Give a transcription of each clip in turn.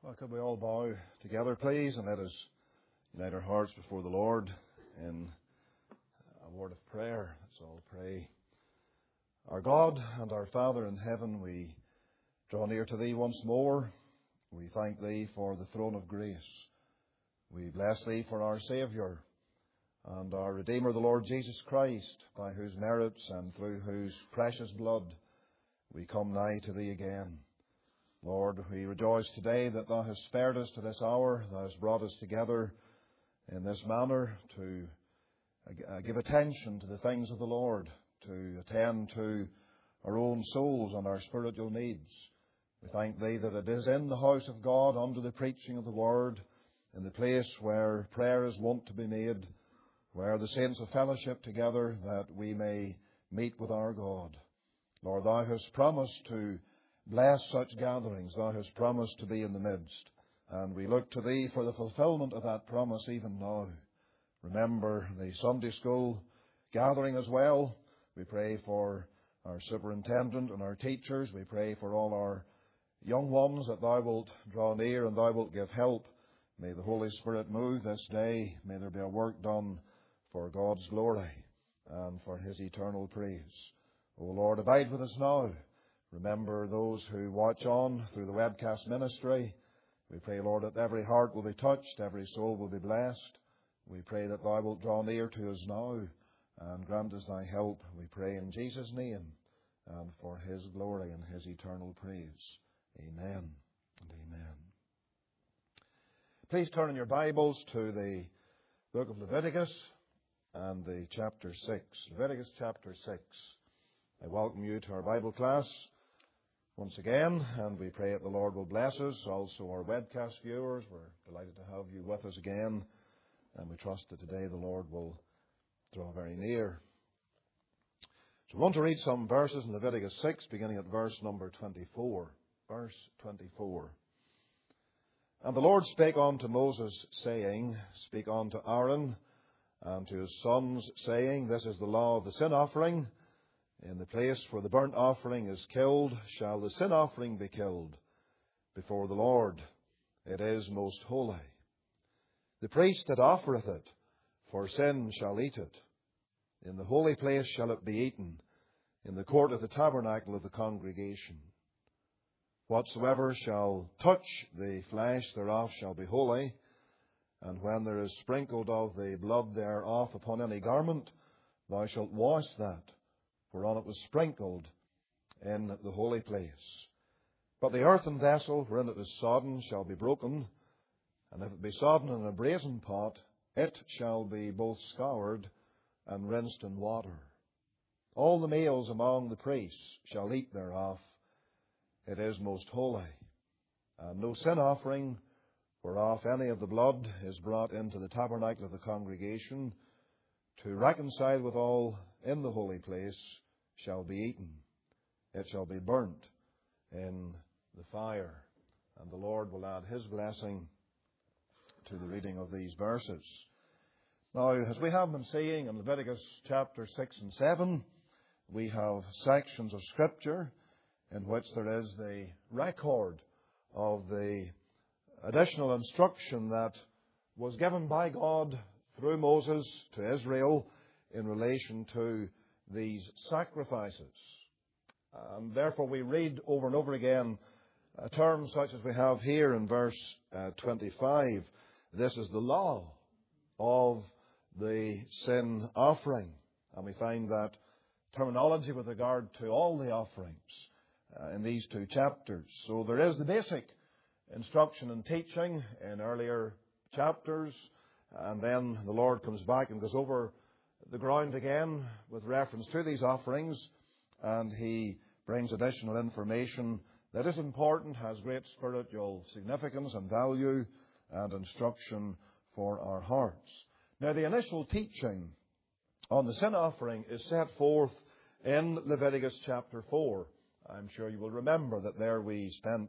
Well, could we all bow together, please, and let us unite our hearts before the Lord in a word of prayer. Let's all pray. Our God and our Father in heaven, we draw near to Thee once more. We thank Thee for the throne of grace. We bless Thee for our Saviour and our Redeemer, the Lord Jesus Christ, by whose merits and through whose precious blood we come nigh to Thee again. Lord, we rejoice today that Thou hast spared us to this hour. Thou hast brought us together in this manner to give attention to the things of the Lord, to attend to our own souls and our spiritual needs. We thank Thee that it is in the house of God, under the preaching of the Word, in the place where prayer is wont to be made, where the saints of fellowship together, that we may meet with our God. Lord, Thou hast promised to bless such gatherings. Thou hast promised to be in the midst. And we look to Thee for the fulfillment of that promise even now. Remember the Sunday school gathering as well. We pray for our superintendent and our teachers. We pray for all our young ones that Thou wilt draw near and Thou wilt give help. May the Holy Spirit move this day. May there be a work done for God's glory and for His eternal praise. O Lord, abide with us now. Remember those who watch on through the webcast ministry. We pray, Lord, that every heart will be touched, every soul will be blessed. We pray that Thou wilt draw near to us now and grant us Thy help. We pray in Jesus' name and for His glory and His eternal praise. Amen and amen. Please turn in your Bibles to the book of Leviticus and the chapter 6. Leviticus chapter 6. I welcome you to our Bible class once again, and we pray that the Lord will bless us. Also our webcast viewers, we're delighted to have you with us again, and we trust that today the Lord will draw very near. So we want to read some verses in Leviticus 6, beginning at verse number 24. Verse 24. And the Lord spake unto Moses, saying, Speak unto Aaron and to his sons, saying, This is the law of the sin offering. In the place where the burnt offering is killed, shall the sin offering be killed before the Lord. It is most holy. The priest that offereth it for sin shall eat it. In the holy place shall it be eaten, in the court of the tabernacle of the congregation. Whatsoever shall touch the flesh thereof shall be holy, and when there is sprinkled of the blood thereof upon any garment, thou shalt wash that whereon it was sprinkled in the holy place. But the earthen vessel wherein it is sodden shall be broken, and if it be sodden in a brazen pot, it shall be both scoured and rinsed in water. All the males among the priests shall eat thereof. It is most holy. And no sin offering whereof any of the blood is brought into the tabernacle of the congregation to reconcile withal in the holy place shall be eaten. It shall be burnt in the fire. And the Lord will add His blessing to the reading of these verses. Now, as we have been seeing in Leviticus chapter 6 and 7, we have sections of Scripture in which there is the record of the additional instruction that was given by God through Moses to Israel in relation to these sacrifices. And therefore we read over and over again terms such as we have here in verse 25. This is the law of the sin offering. And we find that terminology with regard to all the offerings in these two chapters. So there is the basic instruction and teaching in earlier chapters, and then the Lord comes back and goes over the ground again with reference to these offerings, and He brings additional information that is important, has great spiritual significance and value and instruction for our hearts. Now, the initial teaching on the sin offering is set forth in Leviticus chapter 4. I'm sure you will remember that there we spent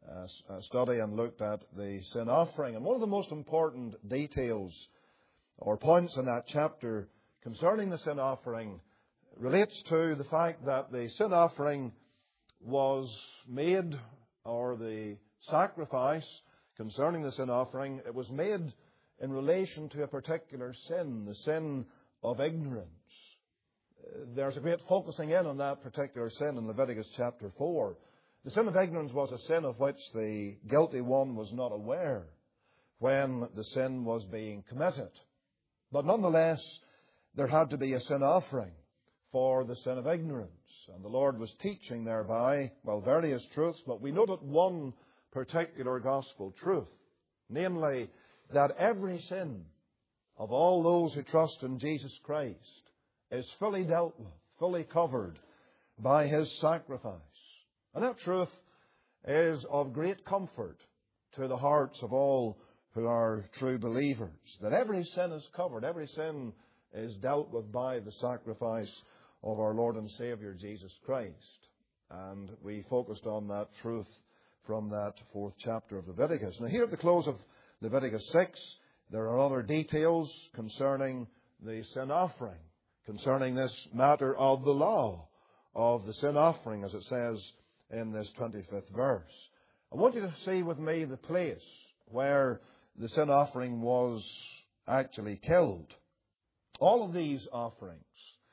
a study and looked at the sin offering. And one of the most important details or points in that chapter concerning the sin offering relates to the fact that the sin offering was made, or the sacrifice concerning the sin offering, it was made in relation to a particular sin, the sin of ignorance. There's a great focusing in on that particular sin in Leviticus chapter 4. The sin of ignorance was a sin of which the guilty one was not aware when the sin was being committed. But nonetheless, there had to be a sin offering for the sin of ignorance. And the Lord was teaching thereby, various truths, but we noted one particular gospel truth, namely that every sin of all those who trust in Jesus Christ is fully dealt with, fully covered by His sacrifice. And that truth is of great comfort to the hearts of all who are true believers, that every sin is covered, every sin is dealt with by the sacrifice of our Lord and Saviour Jesus Christ. And we focused on that truth from that 4th chapter of Leviticus. Now here at the close of Leviticus 6, there are other details concerning the sin offering, concerning this matter of the law of the sin offering, as it says in this 25th verse. I want you to see with me the place where the sin offering was actually killed. All of these offerings,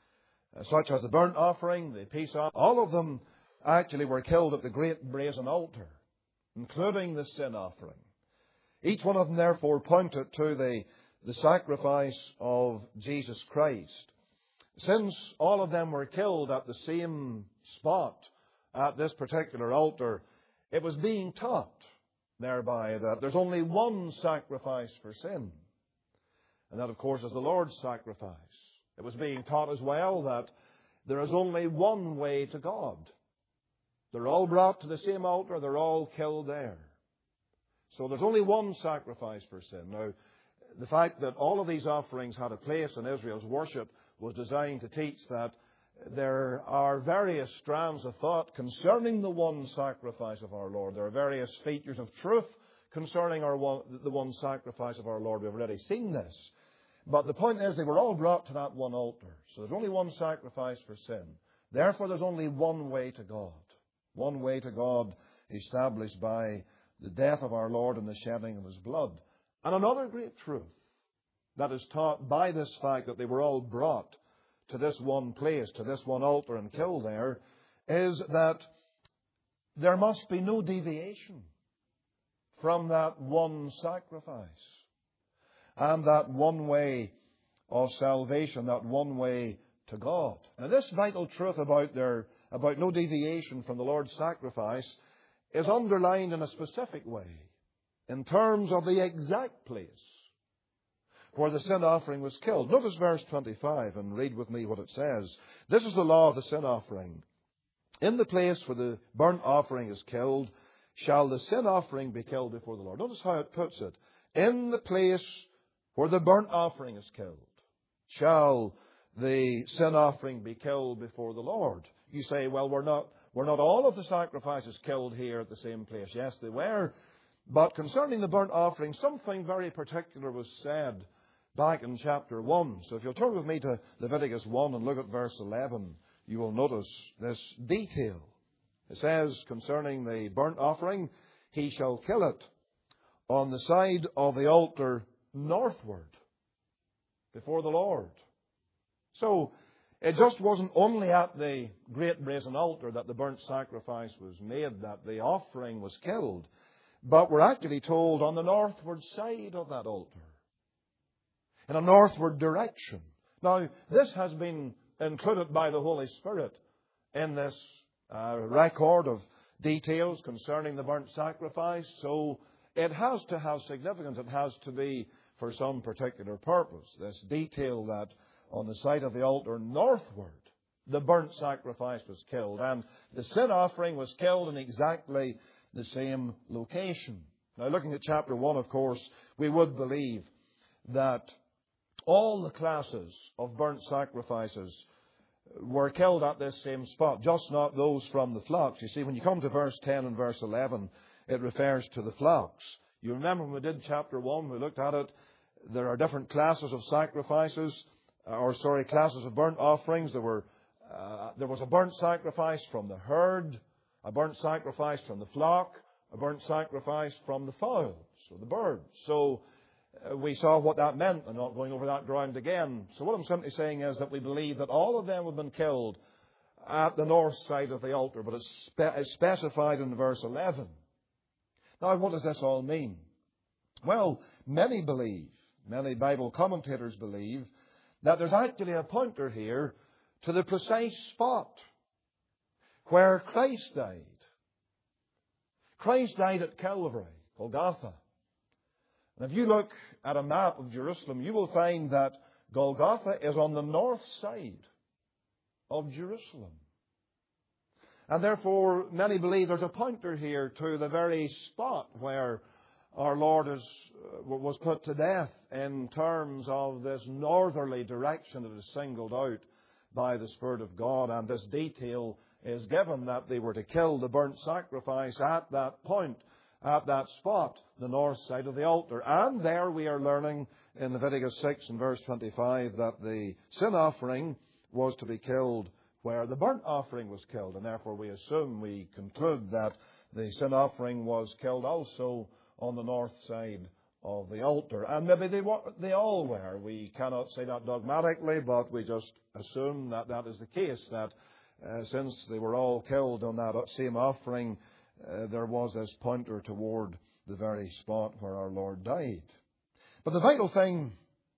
such as the burnt offering, the peace offering, all of them actually were killed at the great brazen altar, including the sin offering. Each one of them therefore pointed to the sacrifice of Jesus Christ. Since all of them were killed at the same spot, at this particular altar, it was being taught thereby that there's only one sacrifice for sin. And that, of course, is the Lord's sacrifice. It was being taught as well that there is only one way to God. They're all brought to the same altar. They're all killed there. So there's only one sacrifice for sin. Now, the fact that all of these offerings had a place in Israel's worship was designed to teach that there are various strands of thought concerning the one sacrifice of our Lord. There are various features of truth concerning the one sacrifice of our Lord. We've already seen this. But the point is, they were all brought to that one altar. So there's only one sacrifice for sin. Therefore, there's only one way to God. One way to God established by the death of our Lord and the shedding of His blood. And another great truth that is taught by this fact that they were all brought to this one place, to this one altar and killed there, is that there must be no deviation from that one sacrifice and that one way of salvation, that one way to God. Now, this vital truth about no deviation from the Lord's sacrifice is underlined in a specific way in terms of the exact place where the sin offering was killed. Notice verse 25 and read with me what it says. This is the law of the sin offering. In the place where the burnt offering is killed, shall the sin offering be killed before the Lord. Notice how it puts it. In the place where the burnt offering is killed, shall the sin offering be killed before the Lord. You say, well, were not all of the sacrifices killed here at the same place? Yes, they were. But concerning the burnt offering, something very particular was said back in chapter 1. So if you'll turn with me to Leviticus 1 and look at verse 11, you will notice this detail. It says concerning the burnt offering, he shall kill it on the side of the altar northward before the Lord. So it just wasn't only at the great brazen altar that the burnt sacrifice was made, that the offering was killed, but we're actually told on the northward side of that altar, in a northward direction. Now, this has been included by the Holy Spirit in this record of details concerning the burnt sacrifice, so it has to have significance. It has to be for some particular purpose. This detail that on the side of the altar northward, the burnt sacrifice was killed, and the sin offering was killed in exactly the same location. Now, looking at chapter 1, of course, we would believe that all the classes of burnt sacrifices were killed at this same spot, just not those from the flocks. You see, when you come to verse 10 and verse 11, it refers to the flocks. You remember when we did chapter 1, we looked at it, there are different classes of sacrifices, classes of burnt offerings. There was a burnt sacrifice from the herd, a burnt sacrifice from the flock, a burnt sacrifice from the fowls, or the birds. So we saw what that meant. I'm not going over that ground again. So what I'm simply saying is that we believe that all of them have been killed at the north side of the altar, but it's specified in verse 11. Now, what does this all mean? Well, many Bible commentators believe, that there's actually a pointer here to the precise spot where Christ died. Christ died at Calvary, Golgotha. And if you look at a map of Jerusalem, you will find that Golgotha is on the north side of Jerusalem. And therefore, many believe there's a pointer here to the very spot where our Lord was put to death in terms of this northerly direction that is singled out by the Spirit of God. And this detail is given that they were to kill the burnt sacrifice at that point, at that spot, the north side of the altar. And there we are learning in Leviticus 6 and verse 25 that the sin offering was to be killed where the burnt offering was killed. And therefore we conclude that the sin offering was killed also on the north side of the altar. And maybe they all were. We cannot say that dogmatically, but we just assume that that is the case, that since they were all killed on that same offering, there was this pointer toward the very spot where our Lord died. But the vital thing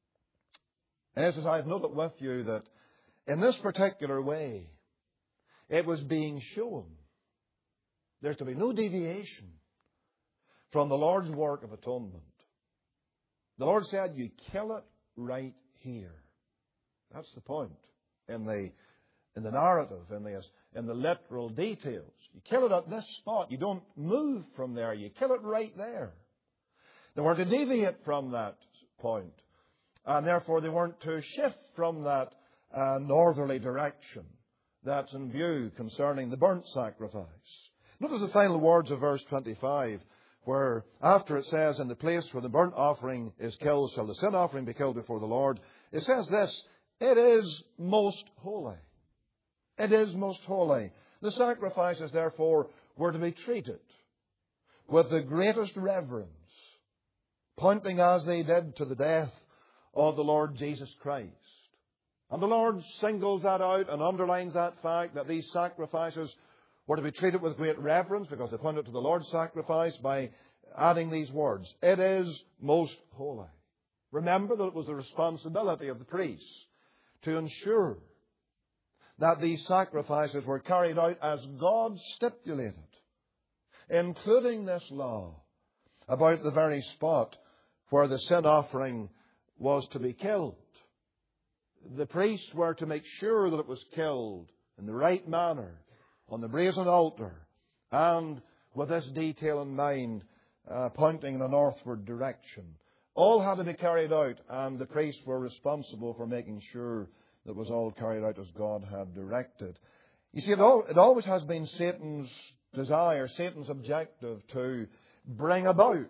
is, as I've noted with you, that in this particular way, it was being shown there's to be no deviation from the Lord's work of atonement. The Lord said, you kill it right here. That's the point in the narrative, in the literal details. You kill it at this spot. You don't move from there. You kill it right there. They weren't to deviate from that point. And therefore they weren't to shift from that northerly direction that's in view concerning the burnt sacrifice. Notice the final words of verse 25, where after it says, in the place where the burnt offering is killed shall the sin offering be killed before the Lord. It says this, it is most holy. It is most holy. The sacrifices, therefore, were to be treated with the greatest reverence, pointing as they did to the death of the Lord Jesus Christ. And the Lord singles that out and underlines that fact that these sacrifices were to be treated with great reverence because they pointed to the Lord's sacrifice by adding these words, it is most holy. Remember that it was the responsibility of the priests to ensure that these sacrifices were carried out as God stipulated, including this law about the very spot where the sin offering was to be killed. The priests were to make sure that it was killed in the right manner on the brazen altar, and with this detail in mind, pointing in a northward direction. All had to be carried out, and the priests were responsible for making sure that it was all carried out as God had directed. You see, it always has been Satan's desire, Satan's objective, to bring about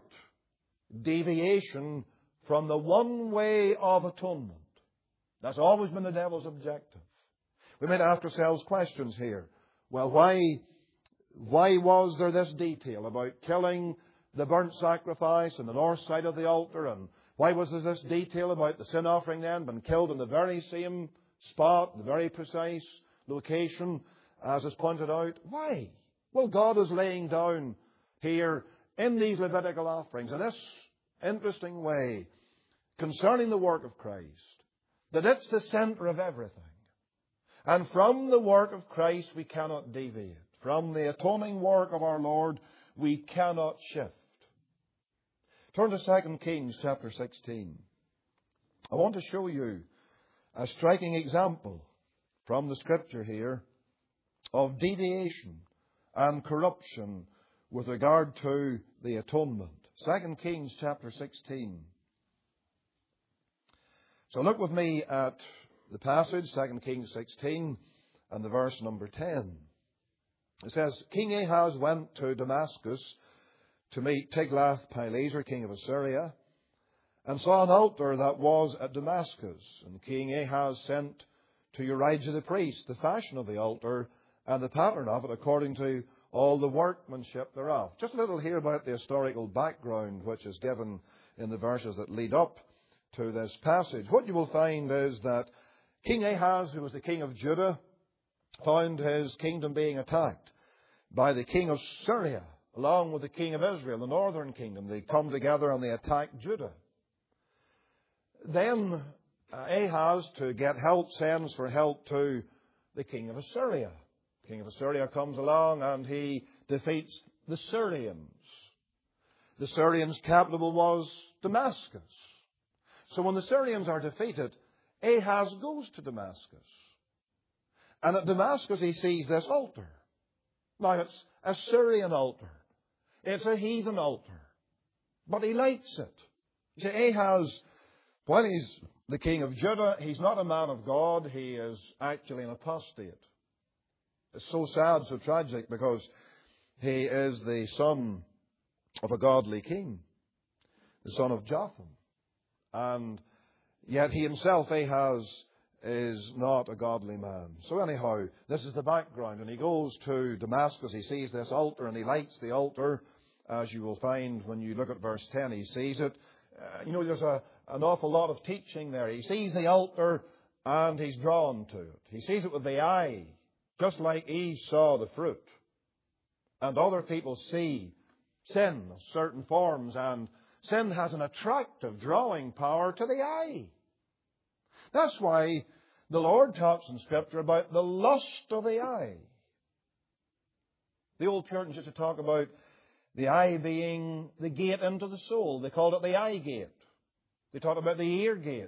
deviation from the one way of atonement. That's always been the devil's objective. We might ask ourselves questions here. Well, why was there this detail about killing the burnt sacrifice on the north side of the altar? And why was there this detail about the sin offering then being killed in the very same spot, the very precise location as is pointed out? Why? Well, God is laying down here in these Levitical offerings in this interesting way concerning the work of Christ, that it's the center of everything. And from the work of Christ we cannot deviate. From the atoning work of our Lord we cannot shift. Turn to 2 Kings chapter 16. I want to show you a striking example from the Scripture here of deviation and corruption with regard to the atonement. 2 Kings chapter 16. So look with me at the passage, 2 Kings 16, and the verse number 10. It says, King Ahaz went to Damascus to meet Tiglath-Pileser, king of Assyria, and saw an altar that was at Damascus. And King Ahaz sent to Urijah the priest the fashion of the altar and the pattern of it according to all the workmanship thereof. Just a little here about the historical background which is given in the verses that lead up to this passage. What you will find is that King Ahaz, who was the king of Judah, found his kingdom being attacked by the king of Syria, along with the king of Israel, the northern kingdom. They come together and they attack Judah. Then Ahaz, to get help, sends for help to the king of Assyria. The king of Assyria comes along and he defeats the Syrians. The Syrians' capital was Damascus. So when the Syrians are defeated, Ahaz goes to Damascus. And at Damascus he sees this altar. Now it's a Syrian altar. It's a heathen altar. But he likes it. You see, Ahaz, when he's the king of Judah, he's not a man of God. He is actually an apostate. It's so sad, so tragic, because he is the son of a godly king, the son of Jotham. And yet he himself, Ahaz, is not a godly man. So anyhow, this is the background. And he goes to Damascus. He sees this altar and he likes the altar. As you will find when you look at verse 10, he sees it. There's an awful lot of teaching there. He sees the altar and he's drawn to it. He sees it with the eye, just like Eve saw the fruit. And other people see sin of certain forms, and sin has an attractive drawing power to the eye. That's why the Lord talks in Scripture about the lust of the eye. The old Puritans used to talk about the eye being the gate into the soul. They called it the eye gate. They talked about the ear gate.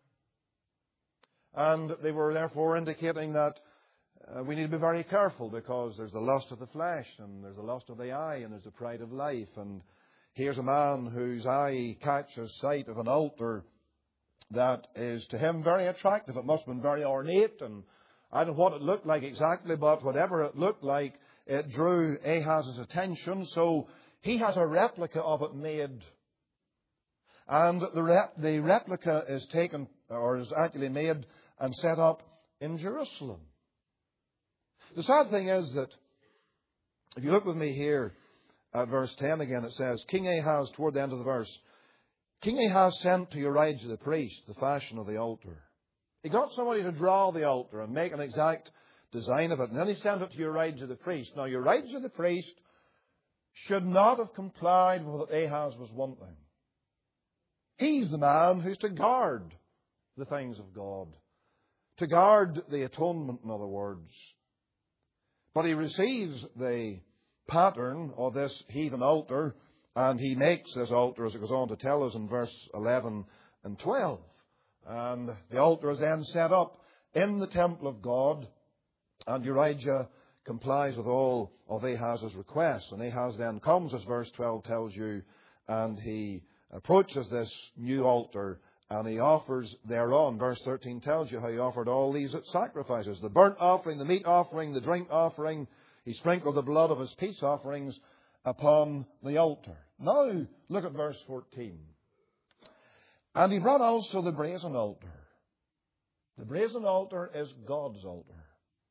And they were therefore indicating that we need to be very careful, because there's the lust of the flesh, and there's the lust of the eye, and there's the pride of life. And here's a man whose eye catches sight of an altar that is to him very attractive. It must have been very ornate, and I don't know what it looked like exactly, but whatever it looked like, it drew Ahaz's attention. So he has a replica of it made. And the replica is taken, or is actually made and set up in Jerusalem. The sad thing is that, if you look with me here at verse 10 again, it says, King Ahaz, toward the end of the verse, King Ahaz sent to Urijah the priest the fashion of the altar. He got somebody to draw the altar and make an exact design of it. And then he sent it to Urijah the priest. Now, Urijah the priest should not have complied with what Ahaz was wanting. He's the man who's to guard the things of God. To guard the atonement, in other words. But he receives the pattern of this heathen altar, and he makes this altar, as it goes on to tell us in verse 11 and 12. And the altar is then set up in the temple of God, and Urijah complies with all of Ahaz's requests. And Ahaz then comes, as verse 12 tells you, and he approaches this new altar, and he offers thereon. Verse 13 tells you how he offered all these sacrifices: the burnt offering, the meat offering, the drink offering. He sprinkled the blood of his peace offerings upon the altar. Now, look at verse 14. And he brought also the brazen altar. The brazen altar is God's altar.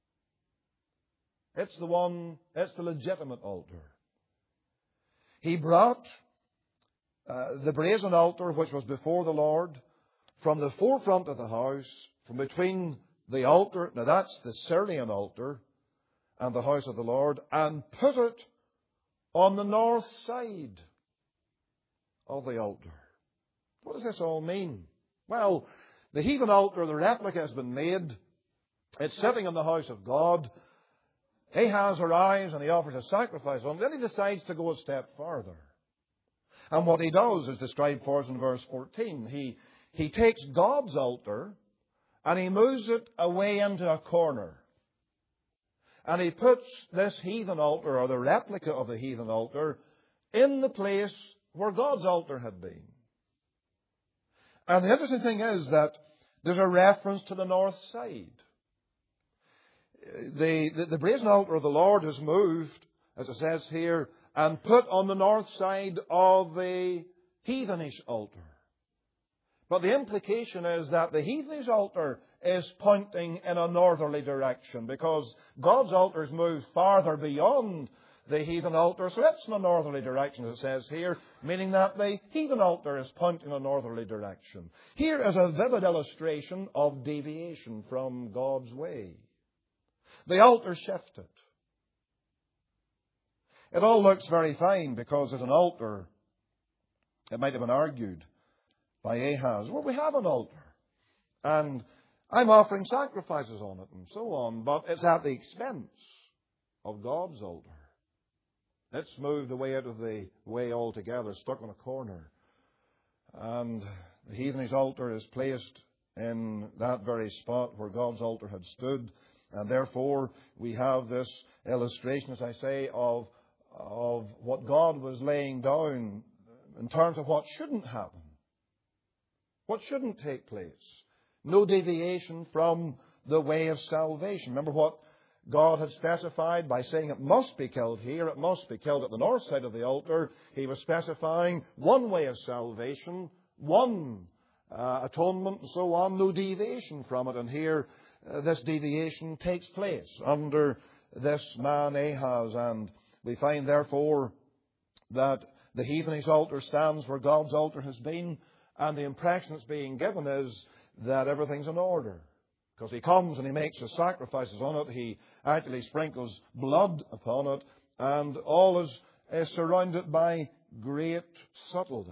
It's the legitimate altar. He brought the brazen altar, which was before the Lord, from the forefront of the house, from between the altar, now that's the Syrian altar, and the house of the Lord, and put it on the north side of the altar. What does this all mean? Well, the heathen altar, the replica, has been made. It's sitting in the house of God. Ahaz arrives and he offers a sacrifice on it. Then he decides to go a step further. And what he does is described for us in verse 14. He takes God's altar and he moves it away into a corner. And he puts this heathen altar, or the replica of the heathen altar, in the place where God's altar had been. And the interesting thing is that there's a reference to the north side. The brazen altar of the Lord is moved, as it says here, and put on the north side of the heathenish altar. But the implication is that the heathenish altar is pointing in a northerly direction, because God's altar is moved farther beyond the heathen altar. So it's in a northerly direction, as it says here, meaning that the heathen altar is pointing in a northerly direction. Here is a vivid illustration of deviation from God's way. The altar shifted. It all looks very fine because at an altar, it might have been argued by Ahaz, well, we have an altar, and I'm offering sacrifices on it and so on, but it's at the expense of God's altar. It's moved away out of the way altogether, stuck in a corner. And the heathenish altar is placed in that very spot where God's altar had stood. And therefore, we have this illustration, as I say, of what God was laying down in terms of what shouldn't happen. What shouldn't take place. No deviation from the way of salvation. Remember what God had specified by saying it must be killed here, it must be killed at the north side of the altar. He was specifying one way of salvation, one atonement and so on, no deviation from it. And here this deviation takes place under this man Ahaz. And we find therefore that the heathenish altar stands where God's altar has been, and the impression that's being given is that everything's in order. Because he comes and he makes his sacrifices on it, he actually sprinkles blood upon it, and all is surrounded by great subtlety.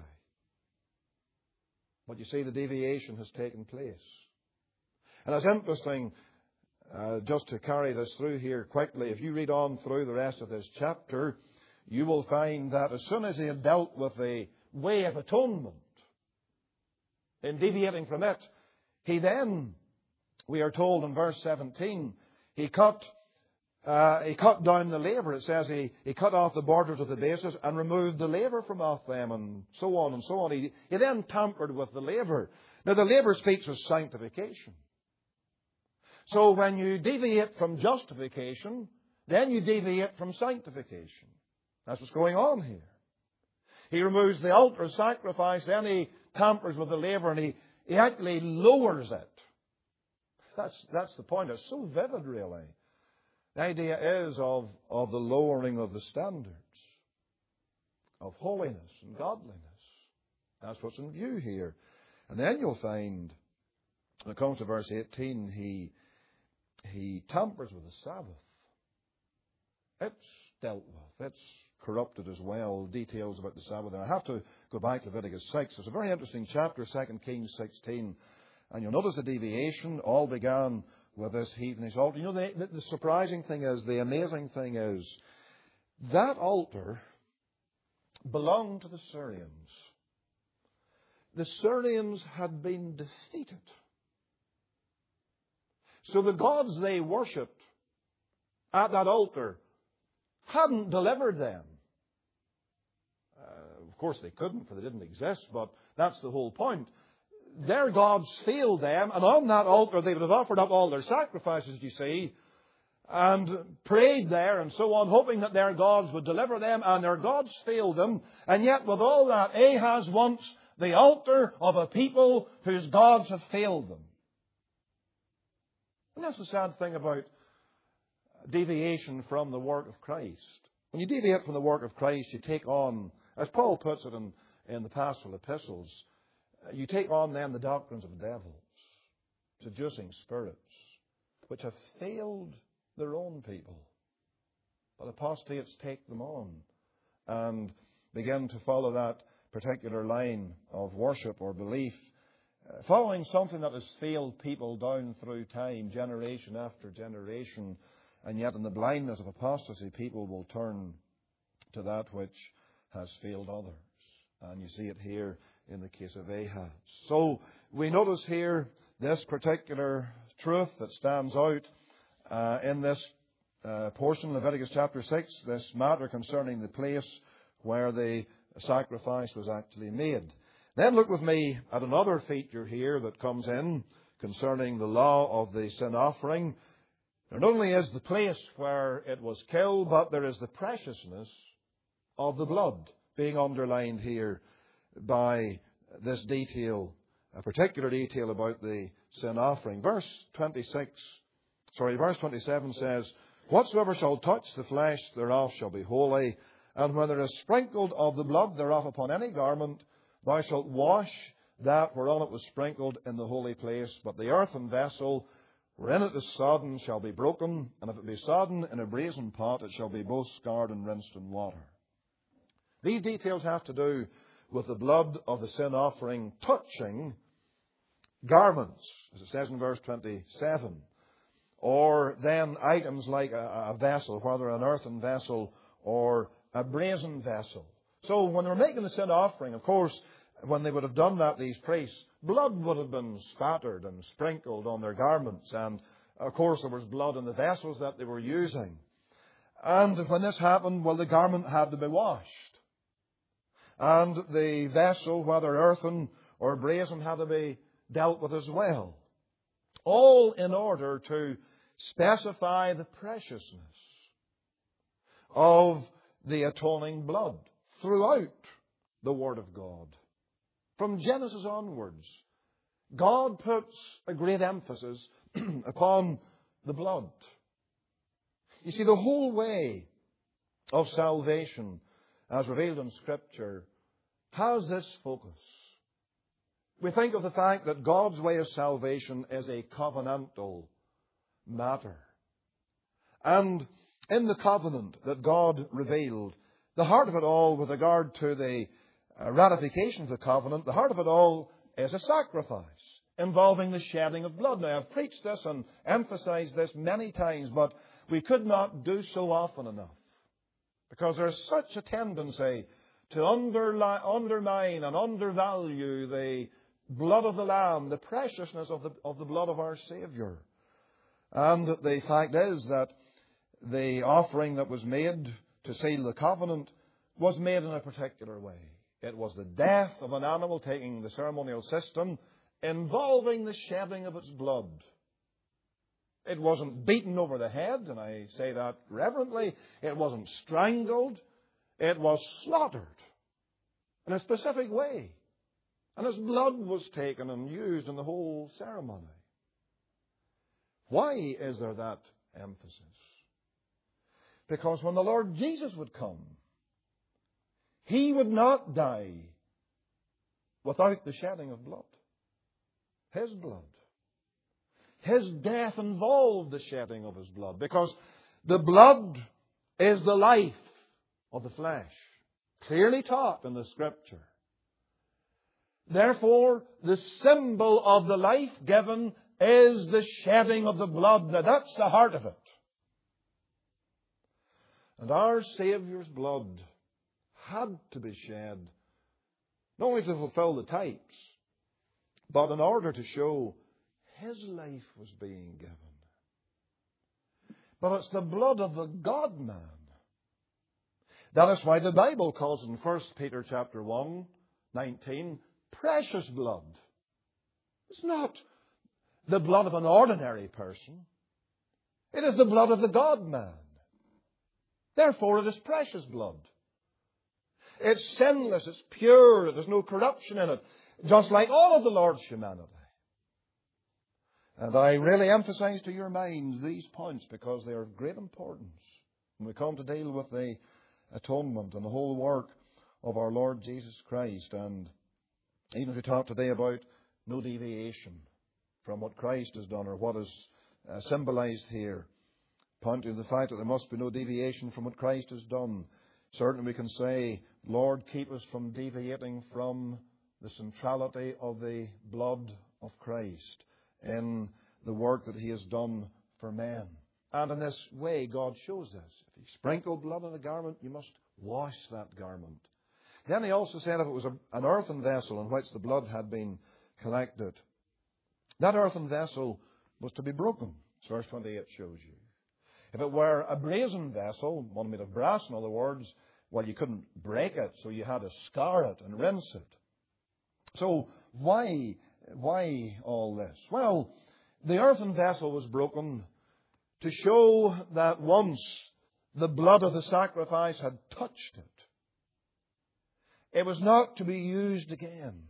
But you see, the deviation has taken place. And it's interesting, just to carry this through here quickly, if you read on through the rest of this chapter, you will find that as soon as he had dealt with the way of atonement, in deviating from it, he then, we are told in verse 17, he cut down the laver. It says he cut off the borders of the bases and removed the laver from off them, and so on and so on. He then tampered with the laver. Now the laver speaks of sanctification. So when you deviate from justification, then you deviate from sanctification. That's what's going on here. He removes the altar of sacrifice, then he tampers with the laver, and he actually lowers it. That's the point. It's so vivid, really. The idea is of the lowering of the standards of holiness and godliness. That's what's in view here. And then you'll find, when it comes to verse 18, he tampers with the Sabbath. It's dealt with. It's corrupted as well. Details about the Sabbath. And I have to go back to Leviticus 6. It's a very interesting chapter, 2 Kings 16. And you'll notice the deviation all began with this heathenish altar. You know, the surprising thing is, the amazing thing is, that altar belonged to the Syrians. The Syrians had been defeated. So the gods they worshipped at that altar hadn't delivered them. Of course they couldn't, for they didn't exist, but that's the whole point. Their gods failed them, and on that altar they would have offered up all their sacrifices, you see, and prayed there and so on, hoping that their gods would deliver them, and their gods failed them. And yet with all that, Ahaz wants the altar of a people whose gods have failed them. And that's the sad thing about deviation from the work of Christ. When you deviate from the work of Christ, you take on, as Paul puts it in the pastoral epistles, you take on then the doctrines of devils, seducing spirits, which have failed their own people. But apostates take them on and begin to follow that particular line of worship or belief, following something that has failed people down through time, generation after generation. And yet in the blindness of apostasy, people will turn to that which has failed others. And you see it here in the case of Ahaz. So we notice here this particular truth that stands out in this portion, Leviticus chapter 6, this matter concerning the place where the sacrifice was actually made. Then look with me at another feature here that comes in concerning the law of the sin offering. There not only is the place where it was killed, but there is the preciousness of the blood being underlined here by this detail, a particular detail about the sin offering. Verse 27 says, Whatsoever shall touch the flesh thereof shall be holy, and when there is sprinkled of the blood thereof upon any garment, thou shalt wash that whereon it was sprinkled in the holy place. But the earthen vessel wherein it is sodden shall be broken, and if it be sodden in a brazen pot, it shall be both scoured and rinsed in water. These details have to do with the blood of the sin offering touching garments, as it says in verse 27. Or then items like a vessel, whether an earthen vessel or a brazen vessel. So when they were making the sin offering, of course, when they would have done that, these priests, blood would have been spattered and sprinkled on their garments. And, of course, there was blood in the vessels that they were using. And when this happened, well, the garment had to be washed. And the vessel, whether earthen or brazen, had to be dealt with as well. All in order to specify the preciousness of the atoning blood throughout the Word of God. From Genesis onwards, God puts a great emphasis upon the blood. You see, the whole way of salvation, as revealed in Scripture, has this focus. We think of the fact that God's way of salvation is a covenantal matter. And in the covenant that God revealed, the heart of it all with regard to the ratification of the covenant, the heart of it all is a sacrifice involving the shedding of blood. Now, I've preached this and emphasized this many times, but we could not do so often enough, because there's such a tendency to undermine and undervalue the blood of the Lamb, the preciousness of the blood of our Saviour. And the fact is that the offering that was made to seal the covenant was made in a particular way. It was the death of an animal, taking the ceremonial system, involving the shedding of its blood. It wasn't beaten over the head, and I say that reverently. It wasn't strangled. It was slaughtered in a specific way. And its blood was taken and used in the whole ceremony. Why is there that emphasis? Because when the Lord Jesus would come, He would not die without the shedding of blood. His blood. His death involved the shedding of His blood, because the blood is the life of the flesh, clearly taught in the Scripture. Therefore, the symbol of the life given is the shedding of the blood. Now, that's the heart of it. And our Saviour's blood had to be shed, not only to fulfill the types, but in order to show His life was being given. But it's the blood of the God-man. That is why the Bible calls in 1 Peter chapter 1, 19, precious blood. It's not the blood of an ordinary person. It is the blood of the God-man. Therefore, it is precious blood. It's sinless, it's pure, there's no corruption in it, just like all of the Lord's humanity. And I really emphasize to your minds these points because they are of great importance when we come to deal with the atonement and the whole work of our Lord Jesus Christ. And even if we talk today about no deviation from what Christ has done, or what is symbolized here, pointing to the fact that there must be no deviation from what Christ has done, certainly we can say, Lord, keep us from deviating from the centrality of the blood of Christ in the work that He has done for men. And in this way, God shows this. If you sprinkle blood on a garment, you must wash that garment. Then He also said if it was an earthen vessel in which the blood had been collected, that earthen vessel was to be broken, as verse 28 shows you. If it were a brazen vessel, one made of brass, in other words, well, you couldn't break it, so you had to scour it and rinse it. So why all this? Well, the earthen vessel was broken to show that once the blood of the sacrifice had touched it, it was not to be used again.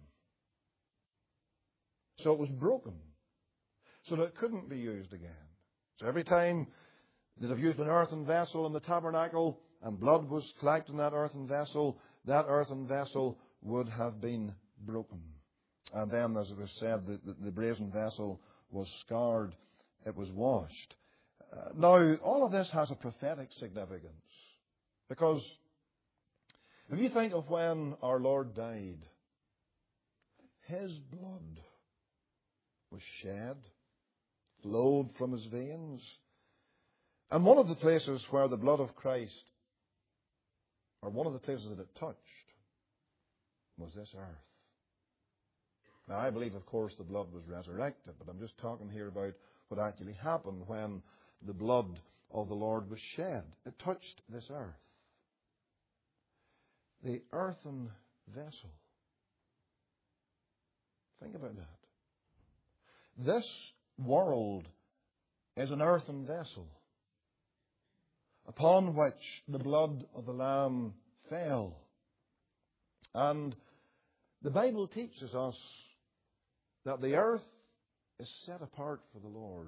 So it was broken, so that it couldn't be used again. So every time They'd have used an earthen vessel in the tabernacle, and blood was collected in that earthen vessel would have been broken. And then, as it was said, the brazen vessel was scarred, it was washed. Now, all of this has a prophetic significance. Because if you think of when our Lord died, His blood was shed, flowed from His veins. And one of the places where the blood of Christ, or one of the places that it touched, was this earth. Now, I believe, of course, the blood was resurrected, but I'm just talking here about what actually happened when the blood of the Lord was shed. It touched this earth. The earthen vessel. Think about that. This world is an earthen vessel upon which the blood of the Lamb fell. And the Bible teaches us that the earth is set apart for the Lord.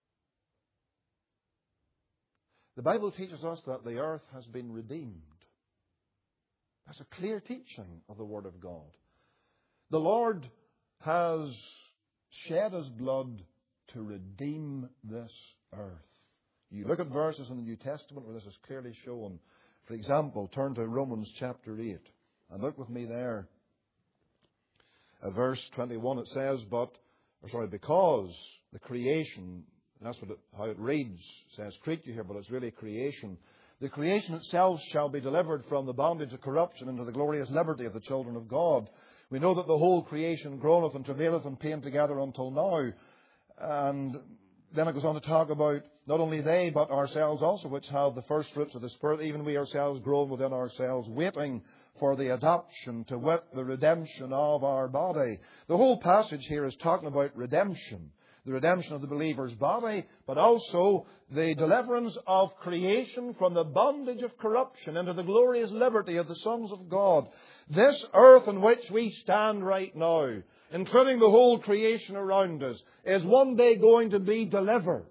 The Bible teaches us that the earth has been redeemed. That's a clear teaching of the Word of God. The Lord has shed His blood to redeem this earth. You look at verses in the New Testament where this is clearly shown. For example, turn to Romans chapter 8 and look with me there. At verse 21 it says, because the creation, that's how it reads, it says creature here, but it's really creation. The creation itself shall be delivered from the bondage of corruption into the glorious liberty of the children of God. We know that the whole creation groaneth and travaileth and paineth together until now. And then it goes on to talk about not only they, but ourselves also, which have the first fruits of the Spirit, even we ourselves groan within ourselves, waiting for the adoption, to wit, the redemption of our body. The whole passage here is talking about redemption. The redemption of the believer's body, but also the deliverance of creation from the bondage of corruption into the glorious liberty of the sons of God. This earth in which we stand right now, including the whole creation around us, is one day going to be delivered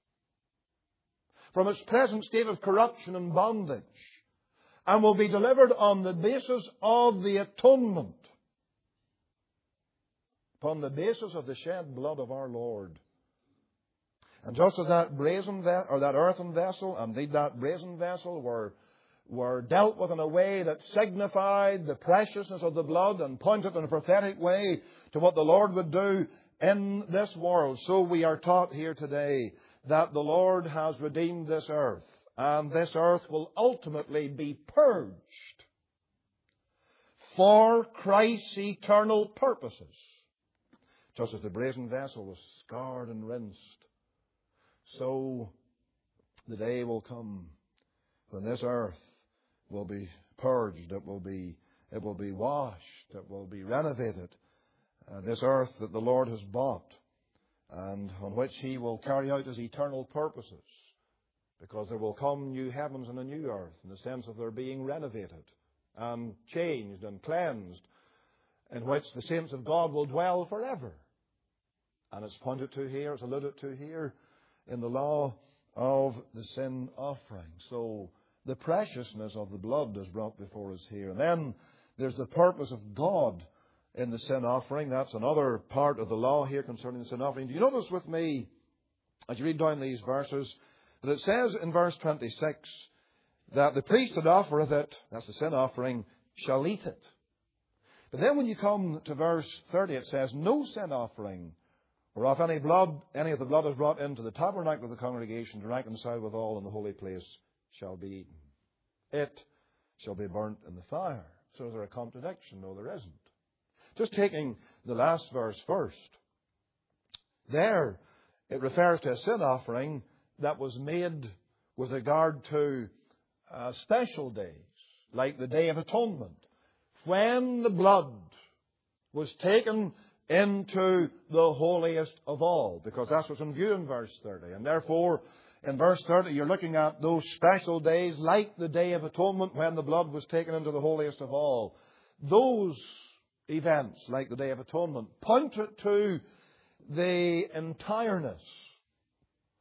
from its present state of corruption and bondage, and will be delivered on the basis of the atonement, upon the basis of the shed blood of our Lord. And just as that earthen vessel, and indeed that brazen vessel, were dealt with in a way that signified the preciousness of the blood and pointed in a prophetic way to what the Lord would do in this world, so we are taught here today that the Lord has redeemed this earth, and this earth will ultimately be purged for Christ's eternal purposes. Just as the brazen vessel was scarred and rinsed, so the day will come when this earth will be purged, it will be washed, it will be renovated. This earth that the Lord has bought, and on which He will carry out His eternal purposes, because there will come new heavens and a new earth, in the sense of their being renovated and changed and cleansed, in which the saints of God will dwell forever. And it's pointed to here, it's alluded to here in the law of the sin offering. So the preciousness of the blood is brought before us here. And then there's the purpose of God in the sin offering. That's another part of the law here concerning the sin offering. Do you notice with me, as you read down these verses, that it says in verse 26 that the priest that offereth it, that's the sin offering, shall eat it. But then when you come to verse 30, it says, no sin offering, or if any of the blood is brought into the tabernacle of the congregation to reconcile with all in the holy place, shall be eaten. It shall be burnt in the fire. So is there a contradiction? No, there isn't. Just taking the last verse first. There, it refers to a sin offering that was made with regard to special days, like the Day of Atonement, when the blood was taken into the holiest of all, because that's what's in view in verse 30. And therefore, in verse 30, you're looking at those special days, like the Day of Atonement, when the blood was taken into the holiest of all. Those events, like the Day of Atonement, pointed to the entireness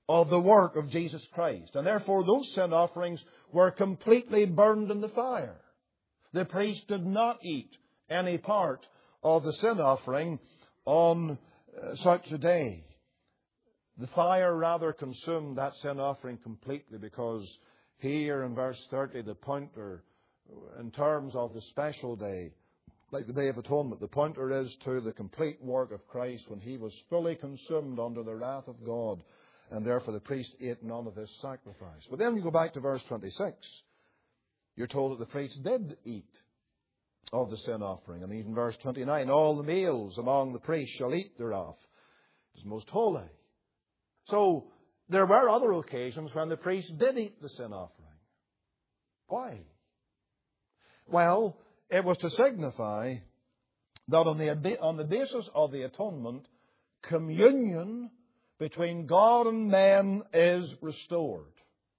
of the work of Jesus Christ. And therefore those sin offerings were completely burned in the fire. The priest did not eat any part of the sin offering on such a day. The fire rather consumed that sin offering completely, because here in verse 30, the pointer, in terms of the special day, like the Day of Atonement, the pointer is to the complete work of Christ when He was fully consumed under the wrath of God, and therefore the priest ate none of this sacrifice. But then you go back to verse 26. You're told that the priest did eat of the sin offering. And even verse 29, all the males among the priests shall eat thereof. It is most holy. So there were other occasions when the priest did eat the sin offering. Why? Well, it was to signify that on the basis of the atonement, communion between God and man is restored.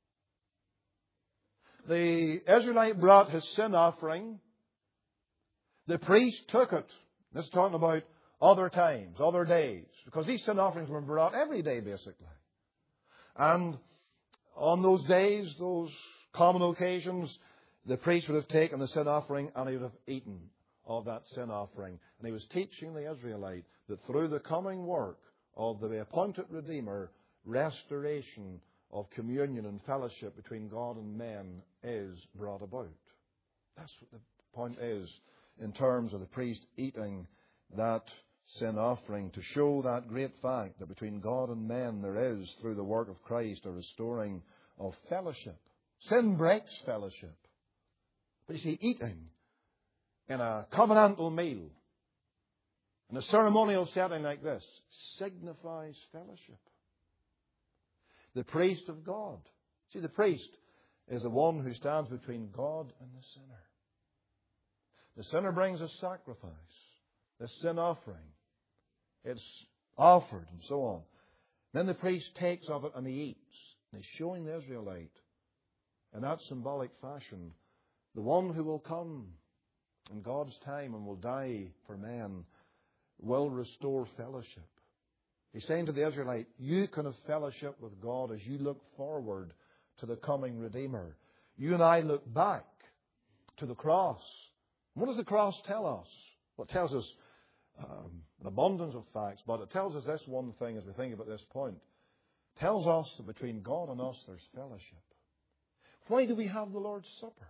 The Israelite brought his sin offering. The priest took it. This is talking about other times, other days, because these sin offerings were brought every day, basically. And on those days, those common occasions, the priest would have taken the sin offering and he would have eaten of that sin offering. And he was teaching the Israelite that through the coming work of the appointed Redeemer, restoration of communion and fellowship between God and men is brought about. That's what the point is in terms of the priest eating that sin offering, to show that great fact that between God and men there is, through the work of Christ, a restoring of fellowship. Sin breaks fellowship. But you see, eating in a covenantal meal, in a ceremonial setting like this, signifies fellowship. The priest of God. See, the priest is the one who stands between God and the sinner. The sinner brings a sacrifice, the sin offering. It's offered and so on. Then the priest takes of it and he eats. And he's showing the Israelite, in that symbolic fashion, the one who will come in God's time and will die for men will restore fellowship. He's saying to the Israelite, you can have fellowship with God as you look forward to the coming Redeemer. You and I look back to the cross. What does the cross tell us? Well, it tells us an abundance of facts, but it tells us this one thing as we think about this point. It tells us that between God and us there's fellowship. Why do we have the Lord's Supper?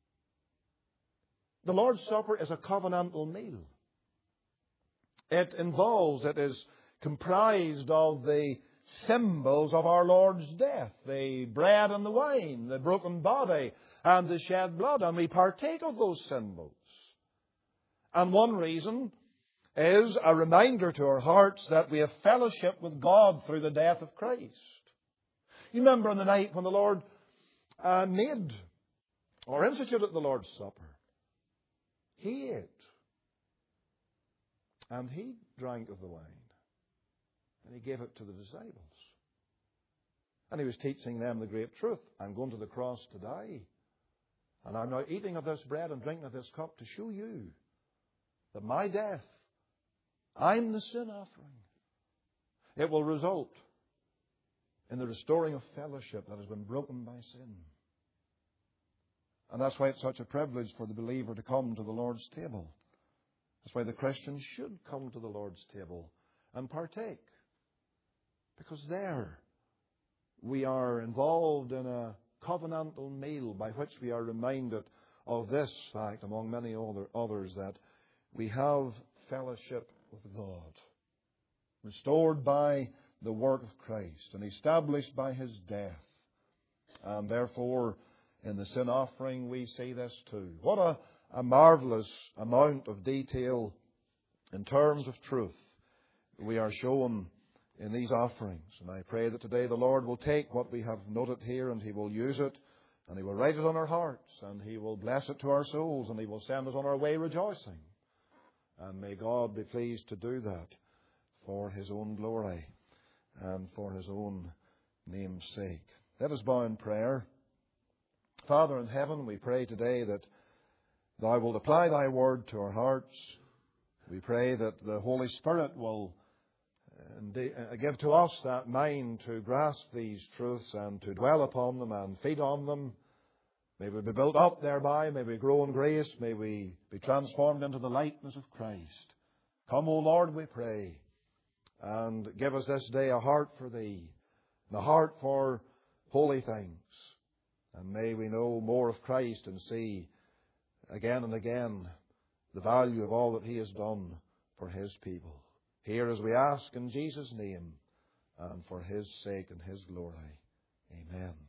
The Lord's Supper is a covenantal meal. It is comprised of the symbols of our Lord's death, the bread and the wine, the broken body and the shed blood, and we partake of those symbols. And one reason is a reminder to our hearts that we have fellowship with God through the death of Christ. You remember on the night when the Lord made or instituted the Lord's Supper, He ate and He drank of the wine and He gave it to the disciples. And He was teaching them the great truth. I'm going to the cross to die, and I'm now eating of this bread and drinking of this cup to show you that my death, I'm the sin offering. It will result in the restoring of fellowship that has been broken by sin. And that's why it's such a privilege for the believer to come to the Lord's table. That's why the Christian should come to the Lord's table and partake. Because there we are involved in a covenantal meal by which we are reminded of this fact, among many others, that we have fellowship with God, restored by the work of Christ and established by His death. And therefore, in the sin offering, we see this too. What a marvellous amount of detail in terms of truth we are shown in these offerings. And I pray that today the Lord will take what we have noted here and He will use it, and He will write it on our hearts, and He will bless it to our souls, and He will send us on our way rejoicing. And may God be pleased to do that for His own glory and for His own name's sake. Let us bow in prayer. Father in heaven, we pray today that Thou wilt apply Thy word to our hearts. We pray that the Holy Spirit will give to us that mind to grasp these truths and to dwell upon them and feed on them. May we be built up thereby. May we grow in grace. May we be transformed into the likeness of Christ. Come, O Lord, we pray, and give us this day a heart for Thee, and a heart for holy things. And may we know more of Christ and see again and again the value of all that He has done for His people. Hear as we ask in Jesus' name and for His sake and His glory. Amen.